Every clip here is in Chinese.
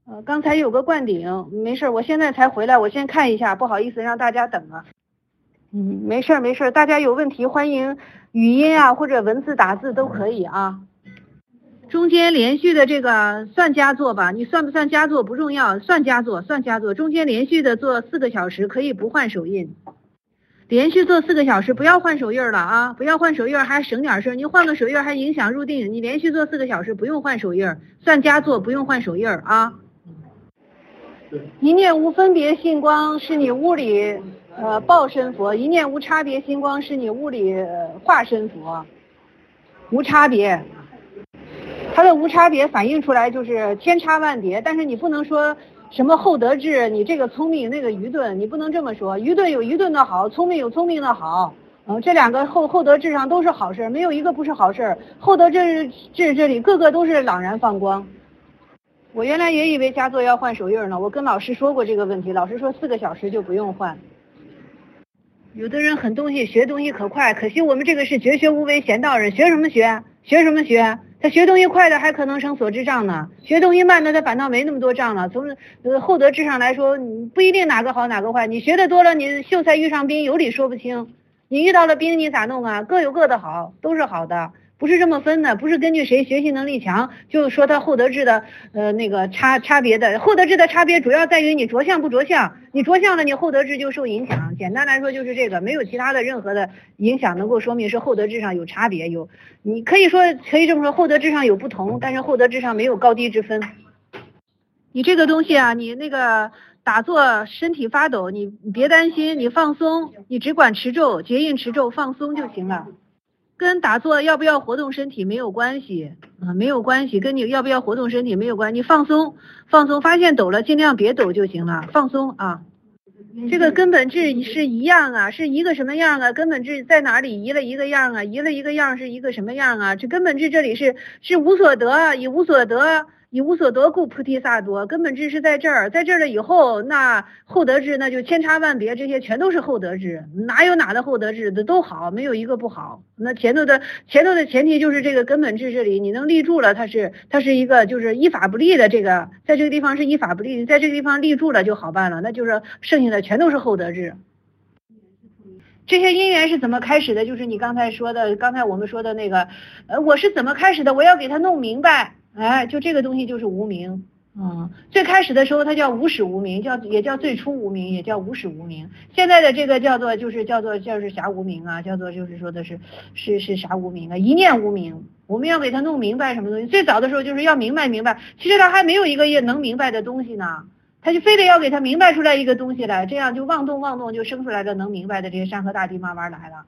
刚才有个灌顶，没事，我现在才回来，我先看一下，不好意思让大家等了。没事，大家有问题欢迎语音啊或者文字打字都可以啊。中间连续的这个算佳作吧，你算不算佳作不重要，算佳作。中间连续的做4个小时可以不换手印，连续做4个小时不要换手印了啊，不要换手印还省点事，你换个手印还影响入定，你连续做4个小时不用换手印，算佳作不用换手印啊。一念无分别性光是你屋里报身佛，一念无差别心光是你屋里化身佛，无差别，它的无差别反映出来就是千差万别，但是你不能说什么厚德智，你这个聪明那个愚钝，你不能这么说，愚钝有愚钝的好，聪明有聪明的好，这两个厚德智上都是好事，没有一个不是好事，厚德智这里个个都是朗然放光。我原来也以为佳作要换手印呢，我跟老师说过这个问题，老师说4个小时就不用换。有的人学东西可快，可惜我们这个是绝学无为闲道人，学什么学？他学东西快的还可能成所知障呢，学东西慢的他反倒没那么多障了。从厚德智上来说，不一定哪个好哪个坏，你学的多了，你秀才遇上兵，有理说不清。你遇到了兵你咋弄啊？各有各的好，都是好的。不是这么分的，不是根据谁学习能力强，就说他厚德智的那个差别的，厚德智的差别主要在于你着相不着相，你着相了，你厚德智就受影响。简单来说就是这个，没有其他的任何的影响能够说明是厚德智上有差别，你可以这么说，厚德智上有不同，但是厚德智上没有高低之分。你这个东西啊，你那个打坐身体发抖，你别担心，你放松，你只管持咒，结印持咒，放松就行了。跟打坐要不要活动身体没有关系没有关系，跟你要不要活动身体没有关系，你放松，发现抖了尽量别抖就行了，放松啊。这个根本质是一样啊，是一个什么样啊？根本质在哪里移了一个样啊？移了一个样是一个什么样啊？这根本质这里是无所得，以无所得故菩提萨埵，根本质是在这儿了以后，那厚德智那就千差万别，这些全都是厚德智，哪有哪的厚德智的都好，没有一个不好。那前头的前提就是这个根本智这里你能立住了，它是一个就是依法不立的，这个在这个地方是依法不立，你在这个地方立住了就好办了，那就是剩下的全都是厚德智。这些因缘是怎么开始的？就是你刚才我们说的那个我是怎么开始的，我要给他弄明白。就这个东西就是无明。最开始的时候它叫无始无明，也叫最初无明，也叫无始无明。现在的这个叫做啥无明啊？叫做就是说的是啥无明啊？一念无明。我们要给他弄明白什么东西？最早的时候就是要明白，其实他还没有一个也能明白的东西呢，他就非得要给他明白出来一个东西来，这样就妄动就生出来的能明白的这些山河大地慢慢来了。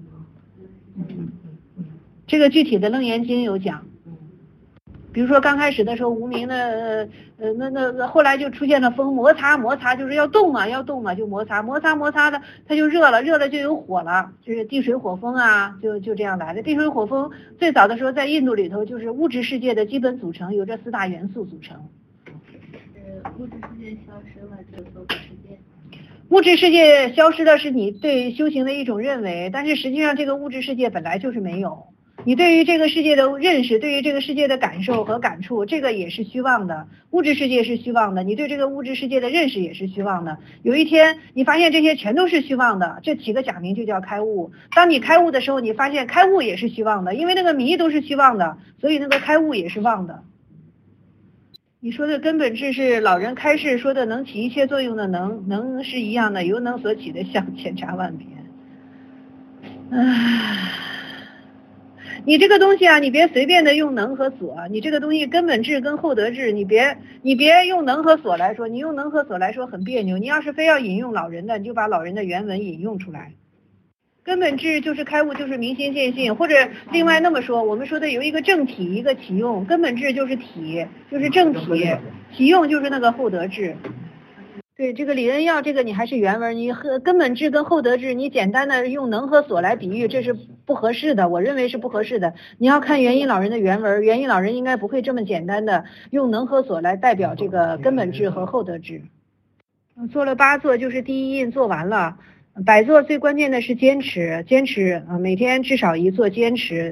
这个具体的楞严经有讲。比如说刚开始的时候无明的那后来就出现了风，摩擦就是要动嘛就摩擦的，它就热了就有火了，就是地水火风啊，就这样来的。地水火风最早的时候在印度里头就是物质世界的基本组成，由这4大元素组成。 物质世界消失了就做个世界。 物质世界消失的是你对修行的一种认为，但是实际上这个物质世界本来就是没有。你对于这个世界的认识，对于这个世界的感受和感触，这个也是虚妄的。物质世界是虚妄的，你对这个物质世界的认识也是虚妄的。有一天你发现这些全都是虚妄的，这起个假名就叫开悟。当你开悟的时候，你发现开悟也是虚妄的，因为那个迷都是虚妄的，所以那个开悟也是妄的。你说的根本智是老人开示说的能起一切作用的能是一样的，由能所起的相千差万别。你这个东西啊，你别随便的用能和所，你这个东西根本智跟厚德智，你别用能和所来说，你用能和所来说很别扭。你要是非要引用老人的，你就把老人的原文引用出来。根本智就是开悟，就是明心见性，或者另外那么说，我们说的有一个正体，一个起用。根本智就是体，就是正体，起用就是那个厚德智。对，这个李恩耀这个你还是原文，你和根本智跟厚德智，你简单的用能和所来比喻，这是不合适的，我认为是不合适的。你要看元音老人的原文，元音老人应该不会这么简单的用能和所来代表这个根本智和厚德智。做了8座，就是第一印做完了。100座最关键的是坚持每天至少1座坚持。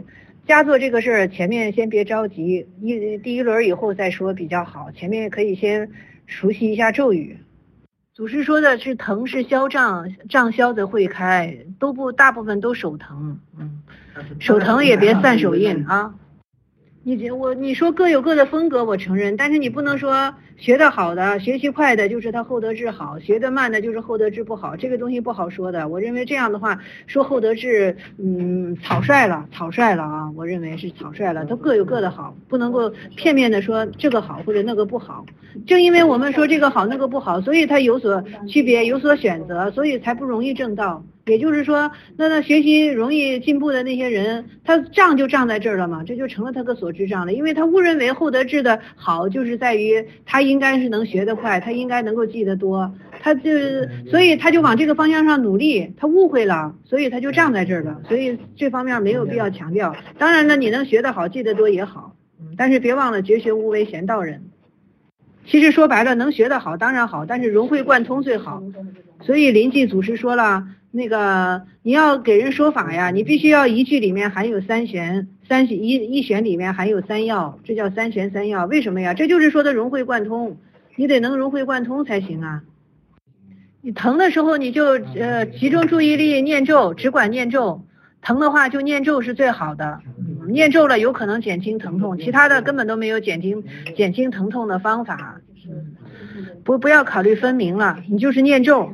佳作这个事儿，前面先别着急，第一轮以后再说比较好。前面可以先熟悉一下咒语。祖师说的是疼是消胀，胀消则会开，大部分都手疼，手疼也别散手印啊。你说各有各的风格，我承认，但是你不能说学得好的、学习快的就是他厚德智好，学得慢的就是厚德智不好，这个东西不好说的。我认为这样的话，说厚德智，草率了啊！我认为是草率了，都各有各的好，不能够片面的说这个好或者那个不好。正因为我们说这个好那个不好，所以他有所区别，有所选择，所以才不容易正道。也就是说，那学习容易进步的那些人，他障就障在这儿了嘛，这就成了他个所知障了。因为他误认为厚德智的好，就是在于他应该是能学得快，他应该能够记得多，所以他就往这个方向上努力，他误会了，所以他就障在这儿了。所以这方面没有必要强调。当然了，你能学得好，记得多也好，但是别忘了绝学无为贤道人。其实说白了，能学得好当然好，但是融会贯通最好。所以临济祖师说了，那个你要给人说法呀，你必须要一句里面含有三玄，一玄里面含有三要，这叫三玄三要。为什么呀？这就是说的融会贯通，你得能融会贯通才行啊。你疼的时候你就集中注意力念咒，只管念咒。疼的话就念咒是最好的，念咒了有可能减轻疼痛，其他的根本都没有减轻疼痛的方法。不要考虑分明了，你就是念咒。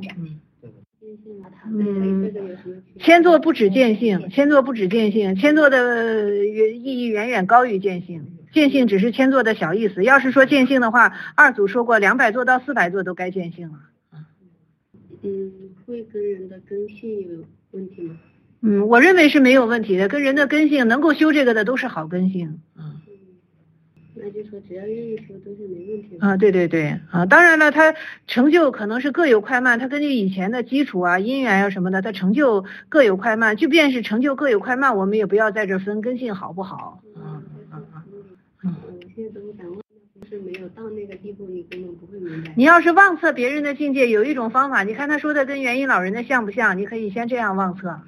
谦坐不止见性，谦坐的意义远远高于见性，见性只是谦坐的小意思。要是说见性的话，二祖说过200座到400座都该见性了。 会跟人的根性有问题吗？ 我认为是没有问题的，跟人的根性能够修这个的都是好根性。 那就说只要愿意修都是没问题的。 啊，对啊，当然了，他成就可能是各有快慢，他根据以前的基础啊、因缘啊什么的，他成就各有快慢。即便是成就各有快慢，我们也不要在这分根性好不好。 我现在都不敢问，就是没有到那个地步，你根本不会明白。 你要是妄测别人的境界，有一种方法，你看他说的跟元音老人的像不像？你可以先这样妄测。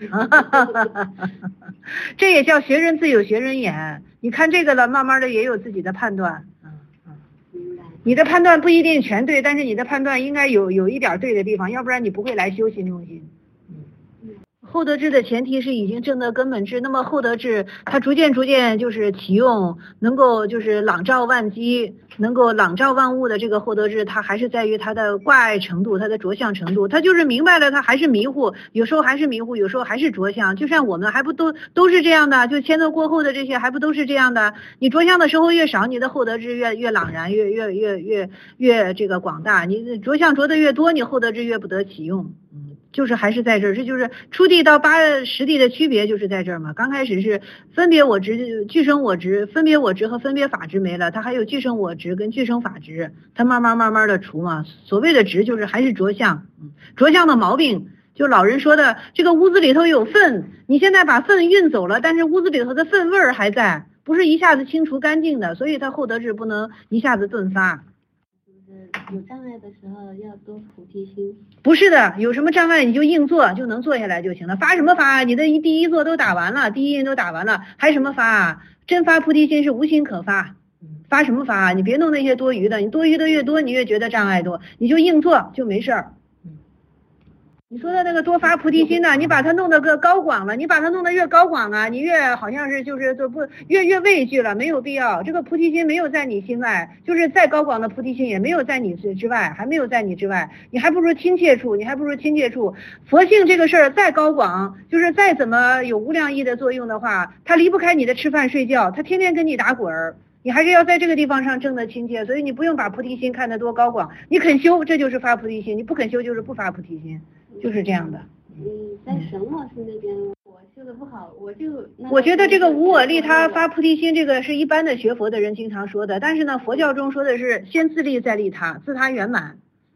这也叫学人自有学人眼。你看这个了，慢慢的也有自己的判断。你的判断不一定全对，但是你的判断应该有一点对的地方，要不然你不会来修心中心。厚德智的前提是已经证得根本智，那么厚德智它逐渐就是启用，能够就是朗照万机，能够朗照万物的这个厚德智，它还是在于它的挂碍程度，它的着相程度。它就是明白了，它还是迷糊，有时候还是迷糊，有时候还是着相。就像我们还不都是这样的，就迁都过后的这些还不都是这样的？你着相的时候越少，你的厚德智越朗然，越这个广大。你着相着的越多，你厚德智越不得启用。就是还是在这儿，这就是初地到实地的区别，就是在这儿嘛。刚开始是分别我执、俱生我执，分别我执和分别法执没了，它还有俱生我执跟俱生法执，它慢慢的除嘛。所谓的执就是还是着相，着相的毛病，就老人说的这个屋子里头有粪，你现在把粪运走了，但是屋子里头的粪味儿还在，不是一下子清除干净的，所以它厚德智不能一下子顿发。 有障碍的时候要多菩提心。 不是的，有什么障碍你就硬做，就能做下来就行了。发什么发？你的第一座都打完了，第一印都打完了，还什么发？真发菩提心是无心可发。发什么发？你别弄那些多余的，你多余的越多，你越觉得障碍多，你就硬做就没事儿。你说的那个多发菩提心呢，你把它弄得个高广了，你把它弄得越高广啊，你越好像是就是越畏惧了，没有必要。这个菩提心没有在你心外，就是再高广的菩提心也没有在你之外，还没有在你之外，你还不如亲切处，佛性这个事儿再高广，就是再怎么有无量义的作用的话，它离不开你的吃饭睡觉，它天天跟你打滚儿。你还是要在这个地方上证得亲切，所以你不用把菩提心看得多高广，你肯修这就是发菩提心，你不肯修就是不发菩提心，就是这样的。 在神老师那边我修的不好， 我觉得这个无我利他发菩提心，这个是一般的学佛的人经常说的，但是呢佛教中说的是先自利再利他，自他圆满。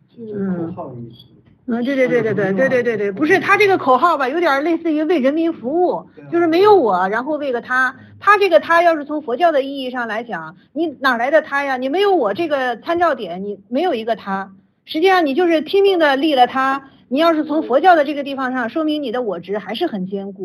对，不是他这个口号吧，有点类似于为人民服务，就是没有我，然后为个他这个他要是从佛教的意义上来讲，你哪来的他呀？你没有我这个参照点，你没有一个他，实际上你就是拼命的立了他。你要是从佛教的这个地方上，说明你的我执还是很坚固。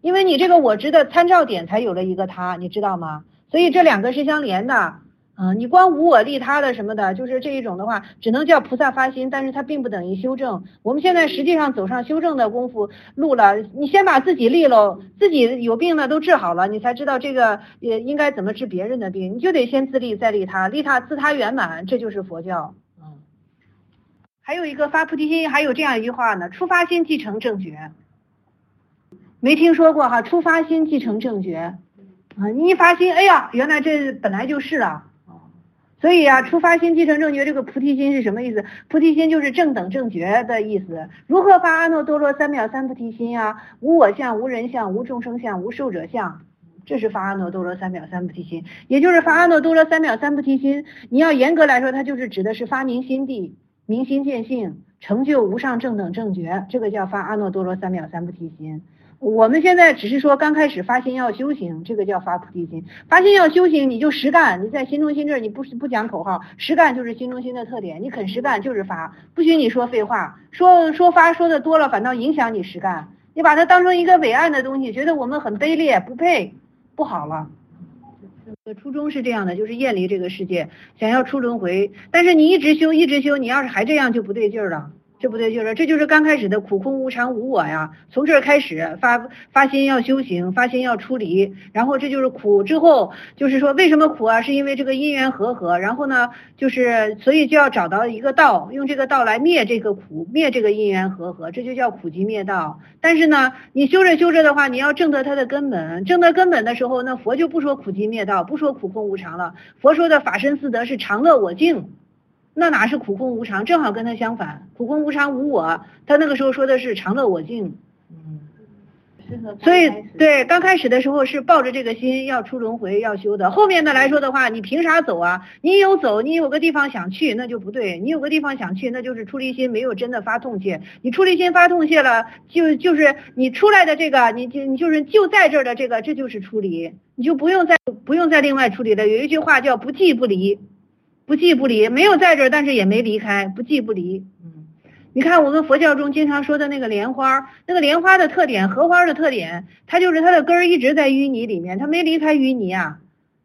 因为你这个我执的参照点才有了一个他，你知道吗？所以这两个是相连的。你光无我利他的什么的，就是这一种的话，只能叫菩萨发心，但是它并不等于修正。我们现在实际上走上修正的功夫路了，你先把自己利喽，自己有病呢都治好了，你才知道这个也应该怎么治别人的病，你就得先自利再利他，利他自他圆满，这就是佛教。还有一个发菩提心，还有这样一句话呢，出发心即成正觉，没听说过哈？出发心即成正觉你一发心，哎呀，原来这本来就是了。所以出发心即成正觉，这个菩提心是什么意思？菩提心就是正等正觉的意思。如何发阿耨多罗三藐三菩提心啊？无我相，无人相，无众生相，无寿者相，这是发阿耨多罗三藐三菩提心。也就是发阿耨多罗三藐三菩提心，你要严格来说，它就是指的是发明心地，明心见性，成就无上正等正觉，这个叫发阿耨多罗三藐三菩提心。我们现在只是说刚开始发心要修行，这个叫发菩提心。发心要修行，你就实干，你在心中心这儿你不讲口号，实干就是心中心的特点，你肯实干就是发，不许你说废话，说发说的多了反倒影响你实干，你把它当成一个伟岸的东西，觉得我们很卑劣不配，不好了。初衷是这样的，就是厌离这个世界，想要出轮回，但是你一直修，你要是还这样就不对劲儿了。这不对劲了，这就是刚开始的苦空无常无我呀。从这儿开始发心要修行，发心要出离，然后这就是苦之后，就是说为什么苦啊？是因为这个因缘合，然后呢，就是所以就要找到一个道，用这个道来灭这个苦，灭这个因缘合，这就叫苦集灭道。但是呢，你修着的话，你要证得它的根本，证得根本的时候，那佛就不说苦集灭道，不说苦空无常了，佛说的法身四德是常乐我净。那哪是苦空无常，正好跟他相反，苦空无常无我，他那个时候说的是常乐我净。所以对，刚开始的时候是抱着这个心要出轮回要修的，后面的来说的话，你凭啥走啊？你有个地方想去，那就不对，你有个地方想去，那就是出离心没有真的发痛切，你出离心发痛切了，就是你出来的这个，你就是就在这儿的这个，这就是出离，你就不用再另外出离了。有一句话叫不即不离。不即不离，没有在这儿，但是也没离开，不即不离。你看我们佛教中经常说的那个莲花，那个莲花的特点，荷花的特点，它就是它的根儿一直在淤泥里面，它没离开淤泥啊。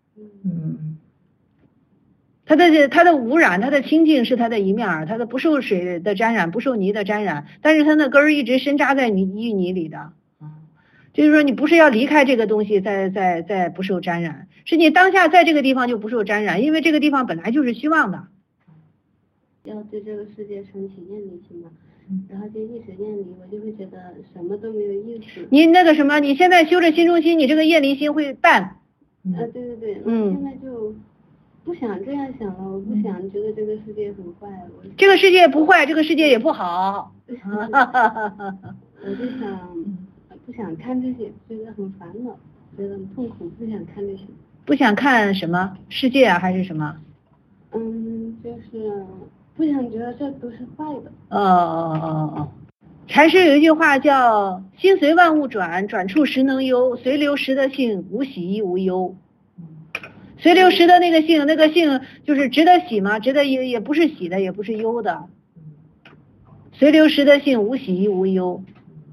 它的污染，它的清净是它的一面儿，它的不受水的沾染，不受泥的沾染，但是它的根儿一直深扎在淤泥里的。就是说你不是要离开这个东西再不受沾染，是你当下在这个地方就不受沾染，因为这个地方本来就是虚妄的。 要对这个世界升起厌离心嘛，然后就一直厌离，我就会觉得什么都没有意思。 你那个什么，你现在修着心中心，你这个厌离心会淡。 对，我现在就不想这样想了，我不想觉得这个世界很坏。 这个世界不坏，这个世界也不好。 我就不想看这些，觉得很烦恼，觉得很痛苦，不想看这些。 不想看什么世界啊，还是什么？ 就是不想觉得这都是坏的。 禅师有一句话叫“心随万物转，转处实能悠；随流时的性，无喜亦无忧。”随流时的那个性就是值得喜吗？值得也不是喜的，也不是忧的。随流时的性，无喜亦无忧。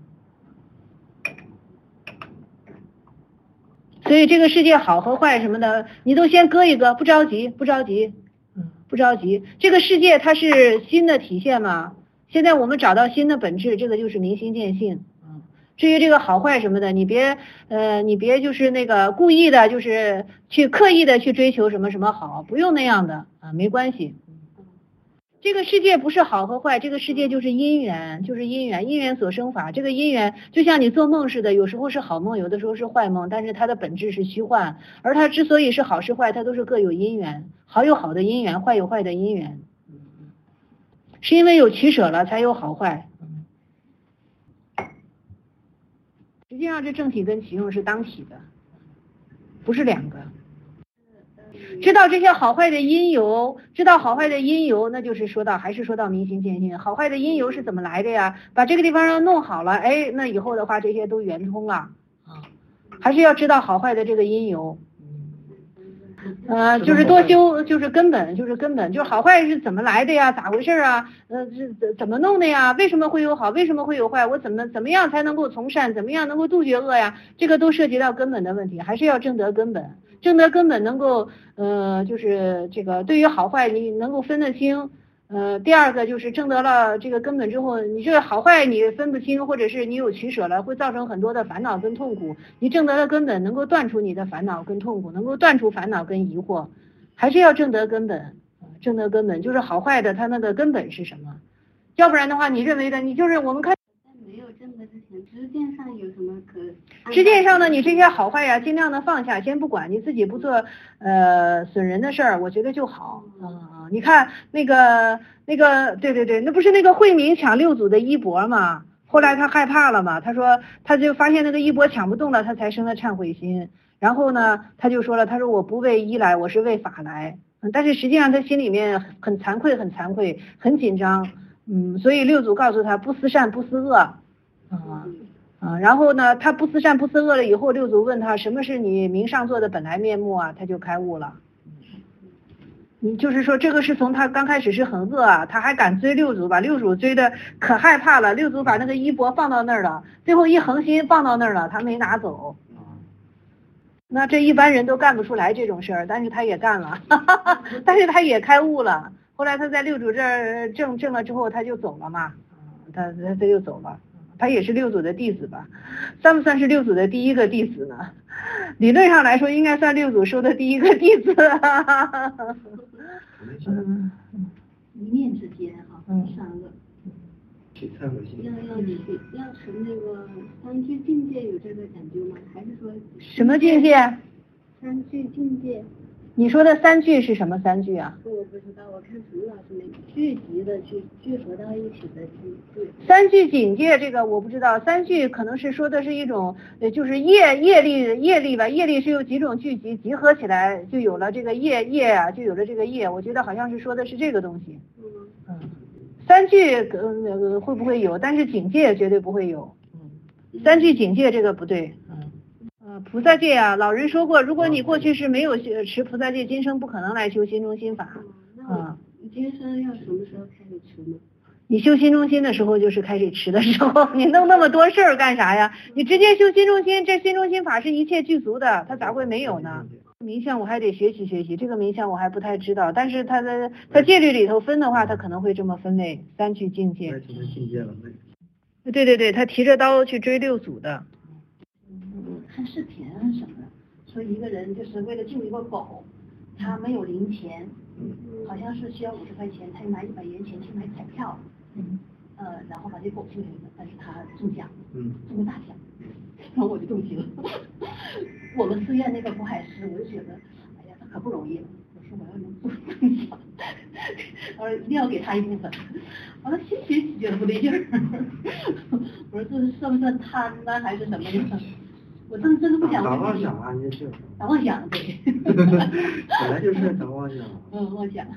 所以这个世界好和坏什么的，你都先搁一搁，不着急。这个世界它是心的体现嘛，现在我们找到心的本质，这个就是明心见性。至于这个好坏什么的，你别就是那个故意的，就是去刻意的去追求什么什么好，不用那样的没关系。这个世界不是好和坏，这个世界就是因缘，因缘所生法。这个因缘就像你做梦似的，有时候是好梦，有的时候是坏梦，但是它的本质是虚幻，而它之所以是好是坏，它都是各有因缘，好有好的因缘，坏有坏的因缘，是因为有取舍了才有好坏。实际上这正体跟起用是当体的，不是两个。知道这些好坏的因由，那就是还是说到明心见性。好坏的因由是怎么来的呀？把这个地方让弄好了，那以后的话这些都圆通了还是要知道好坏的这个因由。 就是多修，就是根本，就是好坏是怎么来的呀？咋回事啊？是怎么弄的呀？为什么会有好？为什么会有坏？我怎么样才能够从善？怎么样能够杜绝恶呀？这个都涉及到根本的问题，还是要正得根本。正得根本能够，就是这个对于好坏你能够分得清。第二个就是正得了这个根本之后，你这个好坏你分不清，或者是你有取舍了，会造成很多的烦恼跟痛苦。你正得了根本，能够断除你的烦恼跟痛苦，能够断除烦恼跟疑惑，还是要正得根本。正得根本就是好坏的它那个根本是什么？要不然的话，你认为的你就是我们看。 没有正得之前，知见上有什么可？ 知见上呢，你这些好坏呀，尽量的放下，先不管，你自己不做损人的事儿，我觉得就好。你看那个，对，那不是那个慧明抢六祖的衣钵嘛？后来他害怕了嘛，他说他就发现那个衣钵抢不动了，他才生了忏悔心。然后呢，他就说了，他说我不为衣来，我是为法来。但是实际上他心里面很惭愧，很紧张。所以六祖告诉他不思善不思恶。然后呢，他不思善不思恶了以后，六祖问他什么是你明上座的本来面目啊，他就开悟了。你就是说这个是从他刚开始是很恶啊，他还敢追六祖，把六祖追的可害怕了。六祖把那个衣钵放到那儿了，最后一横心放到那儿了，他没拿走。那这一般人都干不出来这种事儿，但是他也干了，但是他也开悟了。后来他在六祖这儿证了之后，他就走了嘛，他就走了。他也是六祖的弟子吧？算不算是六祖的第一个弟子呢？理论上来说，应该算六祖收的第一个弟子。 一念之间哈，三个。要成那个三聚境界有这个讲究吗？还是说什么境界？ 三聚境界。 你说的三聚是什么三聚啊？ 我不知道，我看陈老师那个聚集的聚合到一起的聚。 三聚境界这个我不知道，三聚可能是说的是一种，就是业力吧，业力是有几种聚集，集合起来就有了这个业啊，就有了这个业。我觉得好像是说的是这个东西。三聚会不会有？但是警戒绝对不会有。三聚警戒这个不对。菩萨戒啊，老人说过，如果你过去是没有持菩萨戒，今生不可能来修心中心法。 你今生要什么时候开始持呢？ 你修心中心的时候就是开始持的时候，你弄那么多事儿干啥呀？你直接修心中心，这心中心法是一切具足的，它咋会没有呢？冥想我还得学习，这个冥想我还不太知道，但是它戒律里头分的话，它可能会这么分类，三聚境界。对，他提着刀去追六祖的。 看视频什么的，说一个人就是为了救一个狗，他没有零钱，好像是需要50块钱，他就拿100元钱去买彩票，然后把这狗救了，但是他中奖，中了大奖，然后我就动心了。我们寺院那个古海师，我就觉得，哎呀，他可不容易了。我说我要能做中奖，我说一定要给他一部分。完了，心里觉得不对劲儿。我说这是算不算贪呢，还是什么呢？我真的不想。 打妄想啊，你是。 打妄想，对。 本来就是打妄想。 妄想。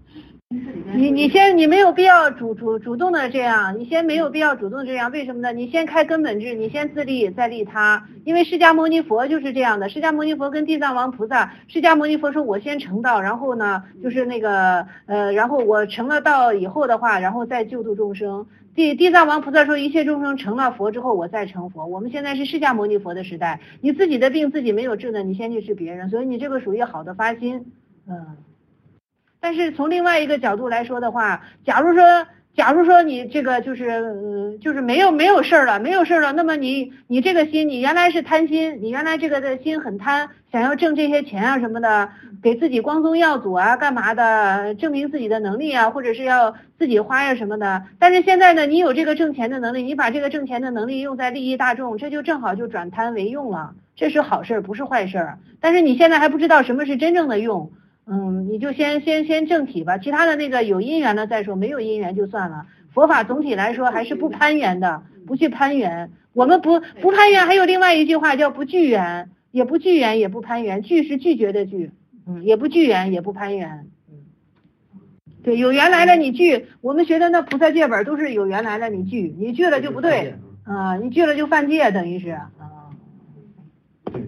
你没有必要主动的这样，你先没有必要主动这样，为什么呢？你先开根本智，你先自利再利他。因为释迦牟尼佛就是这样的，释迦牟尼佛跟地藏王菩萨，释迦牟尼佛说我先成道，然后呢就是那个然后我成了道以后的话，然后再救度众生。地藏王菩萨说一切众生成了佛之后我再成佛。我们现在是释迦牟尼佛的时代，你自己的病自己没有治的，你先去治别人，所以你这个属于好的发心。但是从另外一个角度来说的话，假如说你这个就是没有事儿了，那么你这个心，你原来是贪心，你原来这个的心很贪，想要挣这些钱啊什么的，给自己光宗耀祖啊干嘛的，证明自己的能力啊，或者是要自己花呀什么的。但是现在呢，你有这个挣钱的能力，你把这个挣钱的能力用在利益大众，这就正好就转贪为用了，这是好事，不是坏事。但是你现在还不知道什么是真正的用。你就先正体吧，其他的那个有因缘了再说，没有因缘就算了。佛法总体来说还是不攀缘的，不去攀缘。我们不攀缘，还有另外一句话叫不拒缘，也不拒缘，也不攀缘。拒是拒绝的拒，也不拒缘，也不攀缘。对，有缘来了你拒，我们学的那菩萨戒本都是有缘来了你拒，你拒了就不对，你拒了就犯戒，等于是。 他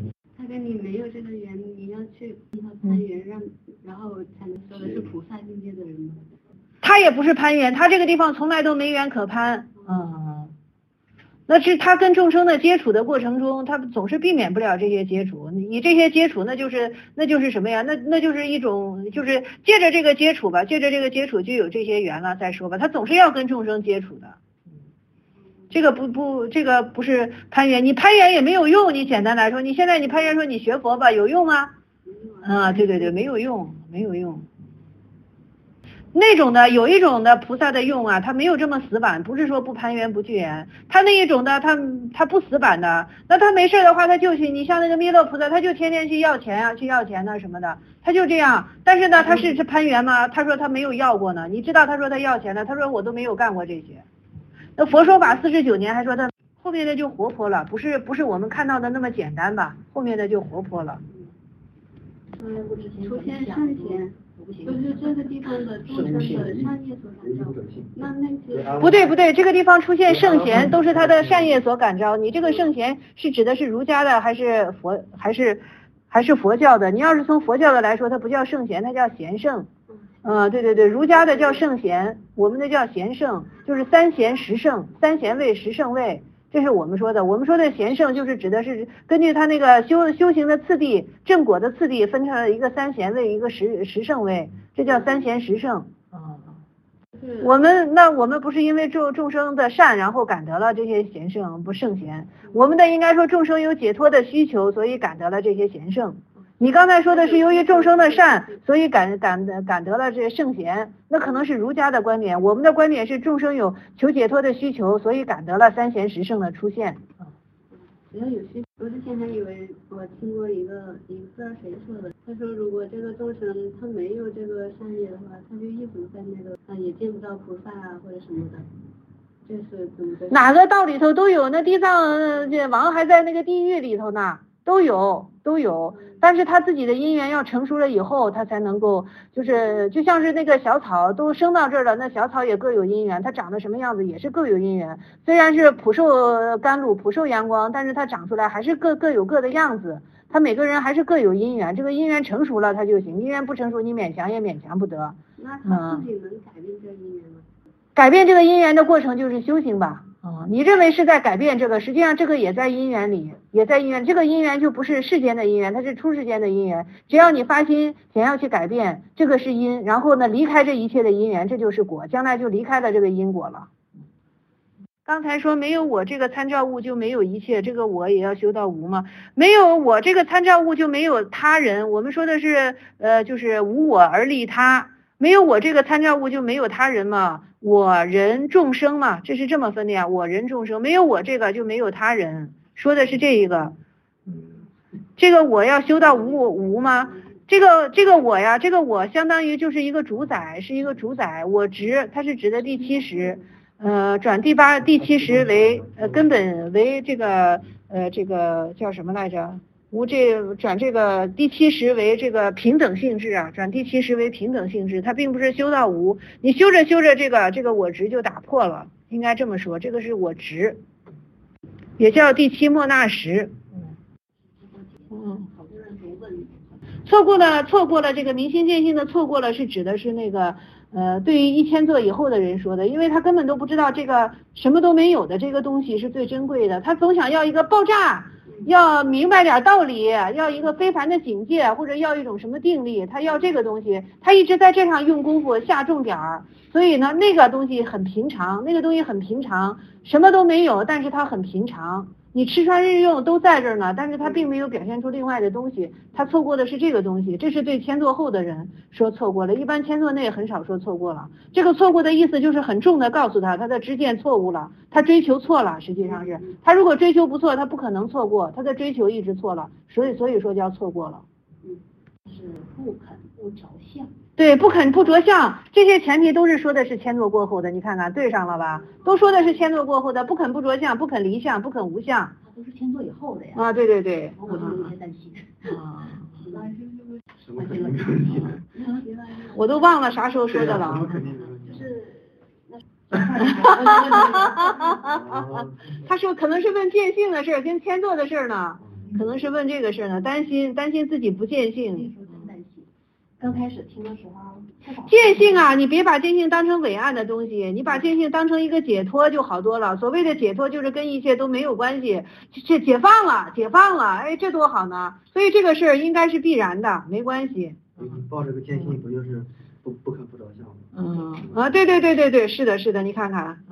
跟你没有这个缘，你要去攀缘然后才能说的是菩萨境界的人吗？ 他也不是攀缘，他这个地方从来都没缘可攀。那是他跟众生的接触的过程中，他总是避免不了这些接触。你这些接触，那就是什么呀？那就是一种，就是借着这个接触吧，借着这个接触就有这些缘了。再说吧，他总是要跟众生接触的。这个这个不是攀缘，你攀缘也没有用。你简单来说，你现在你攀缘说你学佛吧，有用吗？对对对，没有用，没有用。那种的有一种的菩萨的用啊，他没有这么死板，不是说不攀缘不聚缘，他那一种的他不死板的，那他没事的话他就去，你像那个弥勒菩萨，他就天天去要钱啊，去要钱呐什么的，他就这样。但是呢，他是攀缘吗？他说他没有要过呢，你知道他说他要钱呢，他说我都没有干过这些。那佛说法49年还说他后面的就活泼了，不是我们看到的那么简单吧？后面的就活泼了。 出现圣贤。就是这个地方的众生的善业所感召，那些不对，这个地方出现圣贤都是他的善业所感召。你这个圣贤是指的是儒家的还是佛教的？你要是从佛教的来说，它不叫圣贤，它叫贤圣。对对对，儒家的叫圣贤，我们的叫贤圣，就是三贤十圣，三贤位十圣位。这是我们说的，我们说的贤圣就是指的是根据他那个修行的次第，正果的次第分成了一个三贤位，一个十圣位，这叫三贤十圣。我们不是因为众生的善，然后感得了这些贤圣，不圣贤。我们的应该说众生有解脱的需求，所以感得了这些贤圣。你刚才说的是由于众生的善，所以感得了这圣贤，那可能是儒家的观点。我们的观点是众生有求解脱的需求，所以感得了三贤十圣的出现。 只要有需求，我之前还以为我听过一个不知道谁说的，他说如果这个众生他没有这个善业的话，他就一直在那个也见不到菩萨啊或者什么的。这是怎么回事？ 哪个道里头都有，那地藏王还在那个地狱里头呢，都有。但是他自己的因缘要成熟了以后，他才能够，就像是那个小草都生到这儿了，那小草也各有因缘，它长得什么样子也是各有因缘。虽然是普受甘露，普受阳光，但是它长出来还是各有各的样子。他每个人还是各有因缘，这个因缘成熟了他就行，因缘不成熟你勉强也勉强不得。 那他自己能改变这个因缘吗？ 改变这个因缘的过程就是修行吧。你认为是在改变这个，实际上这个也在因缘里，也在因缘。这个因缘就不是世间的因缘，它是出世间的因缘。只要你发心想要去改变，这个是因，然后呢离开这一切的因缘，这就是果，将来就离开了这个因果了。刚才说没有我这个参照物就没有一切，这个我也要修到无吗？没有我这个参照物就没有他人。我们说的是就是无我而利他，没有我这个参照物就没有他人嘛。我人众生嘛，这是这么分的呀。我人众生，没有我这个就没有他人，说的是这一个。这个我要修到无吗？这个我呀，这个我相当于就是一个主宰，是一个主宰。我执它是指的第70，转第70为根本为这个叫什么来着？转这个第70为这个平等性质啊，转第70为平等性质，它并不是修到无，你修着这个我执就打破了，应该这么说，这个是我执，也叫第7莫那识。错过了这个明心见性的错过了，是指的是那个对于1000座以后的人说的，因为他根本都不知道这个什么都没有的这个东西是最珍贵的，他总想要一个爆炸。要明白点道理，要一个非凡的境界，或者要一种什么定力，他要这个东西，他一直在这上用功夫下重点儿，所以呢那个东西很平常，什么都没有，但是它很平常，你吃穿日用都在这儿呢，但是他并没有表现出另外的东西，他错过的是这个东西，这是对1000座后的人说错过了，一般1000座内很少说错过了，这个错过的意思就是很重的告诉他的知见错误了，他追求错了，实际上是他如果追求不错，他不可能错过，他的追求一直错了，所以说叫错过了。 是不肯不着相。 对，不肯不着相，这些前提都是说的是1000座过后的，你看看对上了吧？都说的是1000座过后的，不肯不着相，不肯离相，不肯无相。 都是1000座以后的呀。 啊，对对对。 我就有些担心。 什么肯定没问题？ 我都忘了啥时候说的了。 就是他说可能是问见性的事儿，跟1000座的事儿呢。 可能是问这个事呢，担心自己不见性。 真担心。刚开始听的时候， 见性啊，你别把见性当成伟岸的东西，你把见性当成一个解脱就好多了。所谓的解脱就是跟一切都没有关系，解放了，哎，这多好呢。所以这个事儿应该是必然的，没关系。 你抱这个见性不就是不可不着相吗？ 对，是的，你看看，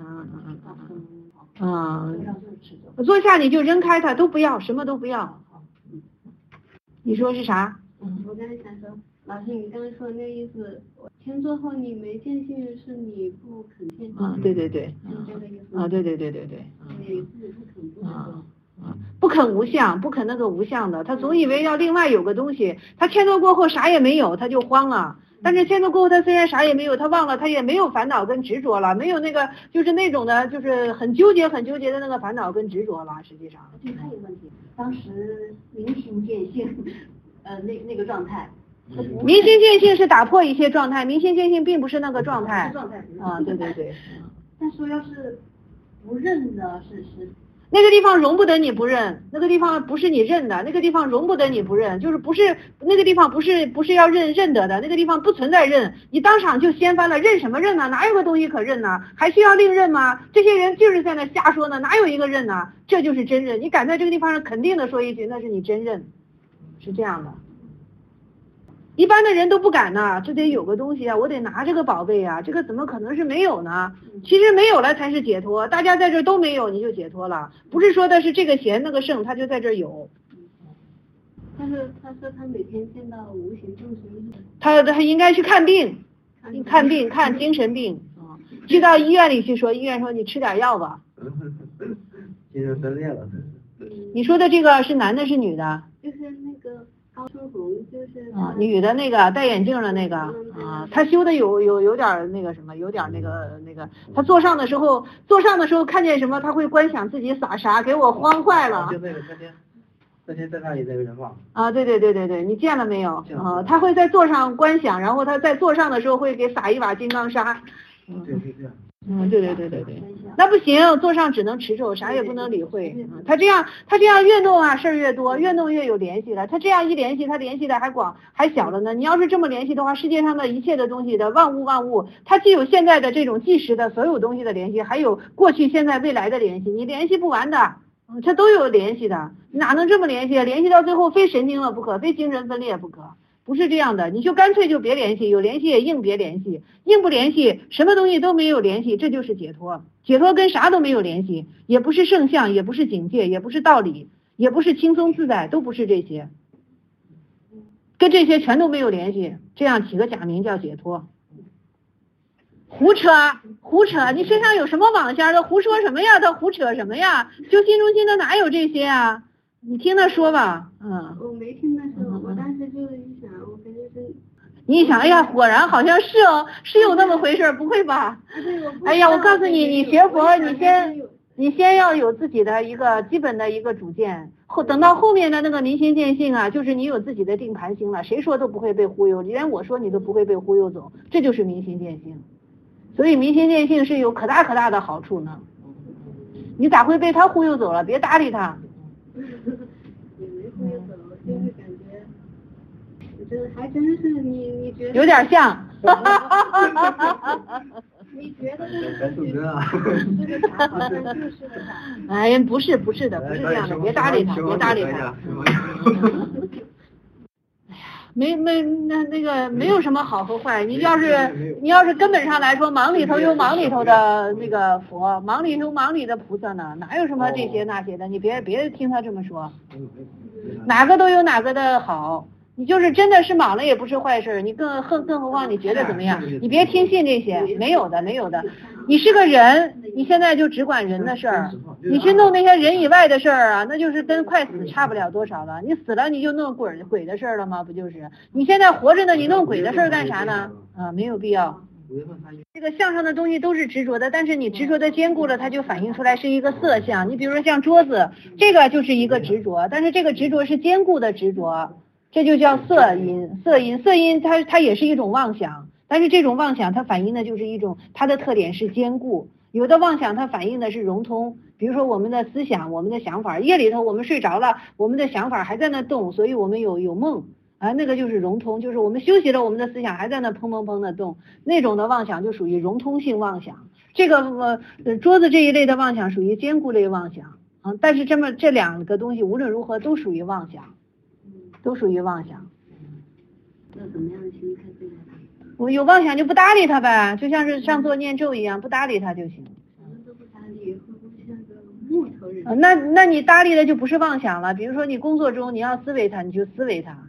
坐下你就扔开它，都不要，什么都不要。你说是啥？ 我刚才想说，老师你刚才说的那意思，天作后你没见性是你不肯见性。 对。 是这个意思。 对。 你自己不肯不肯无相，不肯那个无相的，他总以为要另外有个东西，他迁作过后啥也没有，他就慌了。但是迁作过后，他虽然啥也没有，他忘了，他也没有烦恼跟执着了，没有那个就是那种的，就是很纠结的那个烦恼跟执着了。实际上， 就还有问题，当时明心见性，那个状态。 明心见性是打破一切状态，明心见性并不是那个状态。对。 但是要是不认的是。 那个地方容不得你不认，那个地方不是你认的，那个地方容不得你不认，就是不是那个地方不是要认得的，那个地方不存在认，你当场就掀翻了，认什么认呢？哪有个东西可认呢？还需要另认吗？这些人就是在那瞎说呢，哪有一个认呢？这就是真认，你敢在这个地方上肯定的说一句，那是你真认，是这样的。一般的人都不敢呢，这得有个东西啊，我得拿这个宝贝啊，这个怎么可能是没有呢？其实没有了才是解脱，大家在这都没有，你就解脱了，不是说的是这个贤那个圣，他就在这有。 但是他说他每天见到无形众生， 他应该去看病，看精神病啊，去到医院里去说，医院说你吃点药吧。 精神分裂了。 你说的这个是男的是女的？ 就是那个高春红，就是女的那个戴眼镜的那个啊，他修的有点那个什么，有点那个，他坐上的时候看见什么，他会观想自己撒啥，给我慌坏了。 就那个那天在那里那个人嘛。 对，你见了没有？他会在座上观想，然后他在座上的时候会给撒一把金刚砂。 对，是这样。 对，那不行，座上只能持咒，啥也不能理会。他这样越弄啊，事儿越多，越弄越有联系了。他这样一联系，他联系的还广还小了呢。你要是这么联系的话，世界上的一切的东西的万物，它既有现在的这种即时的所有东西的联系，还有过去、现在、未来的联系，你联系不完的，它都有联系的。你哪能这么联系？联系到最后非神经了不可，非精神分裂不可。不是这样的，你就干脆就别联系，有联系也硬别联系，硬不联系，什么东西都没有联系，这就是解脱。解脱跟啥都没有联系，也不是圣相，也不是境界，也不是道理，也不是轻松自在，都不是这些，跟这些全都没有联系，这样起个假名叫解脱。胡扯，你身上有什么网线？他胡说什么呀？他胡扯什么呀？修心中心的哪有这些啊？你听他说吧。 我没听他说，我当时就一想，我感觉是。 你一想，哎呀，果然好像是哦，是有那么回事，不会吧？哎呀，我告诉你，你学佛，你先要有自己的一个基本的一个主见，等到后面的那个明心见性啊，就是你有自己的定盘心了，谁说都不会被忽悠，连我说你都不会被忽悠走，这就是明心见性。所以明心见性是有可大的好处呢。你咋会被他忽悠走了？别搭理他。 也没忽悠走，就是感觉，这还真是你觉得有点像。 你觉得这白素贞啊？ 这个啥好像就是个啥？ 哎呀，不是的，不是这样的，别搭理他。那个没有什么好和坏，你要是根本上来说，忙里头有忙里头的那个佛，忙里有忙里的菩萨呢，哪有什么这些那些的，你别听他这么说，哪个都有哪个的好。你就是真的是忙了也不是坏事，你更何况你觉得怎么样？你别听信这些，没有的。你是个人，你现在就只管人的事儿，你去弄那些人以外的事儿啊，那就是跟快死差不了多少了。你死了你就弄鬼的事儿了吗？不就是？你现在活着呢，你弄鬼的事儿干啥呢？没有必要。这个相上的东西都是执着的，但是你执着的坚固了，它就反映出来是一个色相。你比如说像桌子，这个就是一个执着，但是这个执着是坚固的执着。这就叫色因它也是一种妄想，但是这种妄想它反映的就是一种，它的特点是坚固， 有的妄想它反映的是融通，比如说我们的思想，我们的想法，夜里头我们睡着了，我们的想法还在那动，所以我们有梦啊，那个就是融通，就是我们休息了，我们的思想还在那砰砰砰的动，那种的妄想就属于融通性妄想。这个桌子这一类的妄想属于坚固类妄想啊，但是这两个东西无论如何都属于妄想，都属于妄想。 要怎么样的心态对待它？ 我有妄想就不搭理它呗，就像是上座念咒一样，不搭理它就行。 什么都不搭理，会不会像个木头人？ 那你搭理的就不是妄想了。比如说你工作中你要思维它，你就思维它。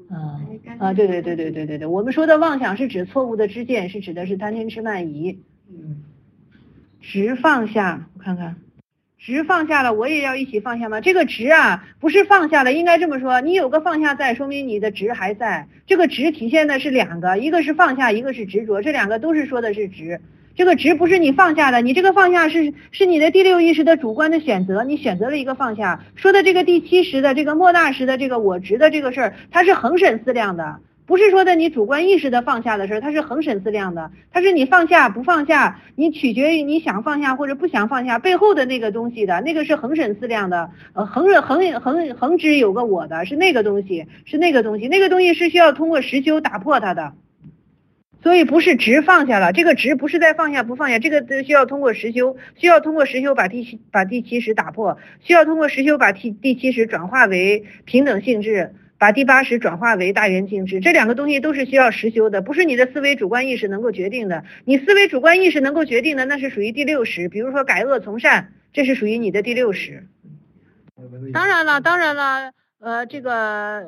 对，我们说的妄想是指错误的知见，是指的是贪嗔痴慢疑。执放下，我看看，执放下了，我也要一起放下吗？这个执啊，不是放下了，应该这么说，你有个放下在，说明你的执还在。这个执体现的是两个，一个是放下，一个是执着，这两个都是说的是执。这个执不是你放下的，你这个放下是你的第六意识的主观的选择，你选择了一个放下。说的这个第七识的这个莫那识的这个我执的这个事儿，它是恒审思量的。不是说的你主观意识的放下的事儿，它是恒审思量的，它是你放下不放下，你取决于你想放下或者不想放下背后的那个东西的，那个是恒审思量的，恒指有个我的，是那个东西，那个东西是需要通过实修打破它的，所以不是执放下了，这个执不是在放下不放下，这个需要通过实修，把第七识打破，需要通过实修把第七识转化为平等性质。把第八识转化为大圆净智，这两个东西都是需要实修的，不是你的思维主观意识能够决定的。你思维主观意识能够决定的，那是属于第六识，比如说改恶从善，这是属于你的第六识。当然了，这个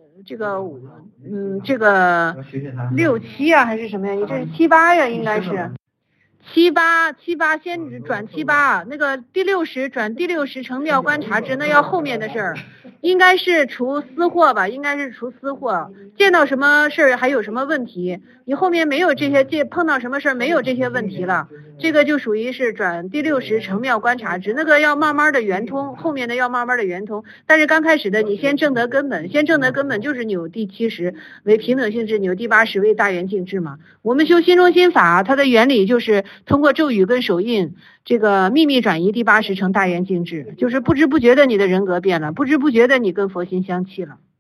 6、7啊还是什么呀？你这是7、8呀，应该是。7、8先转7、8，那个第六识转第六识成妙观察智，那要后面的事儿，应该是除私货吧，应该是除私货。见到什么事儿还有什么问题，你后面没有这些，碰到什么事儿没有这些问题了，这个就属于是转第六识成妙观察智，那个要慢慢的圆通，后面的要慢慢的圆通。但是刚开始的你先证得根本，就是扭第七识为平等性质，扭第八识为大圆净智嘛。我们修心中心法，它的原理就是通过咒语跟手印，这个秘密转移第八识成大圆净智，就是不知不觉的你的人格变了，不知不觉的你跟佛心相契了。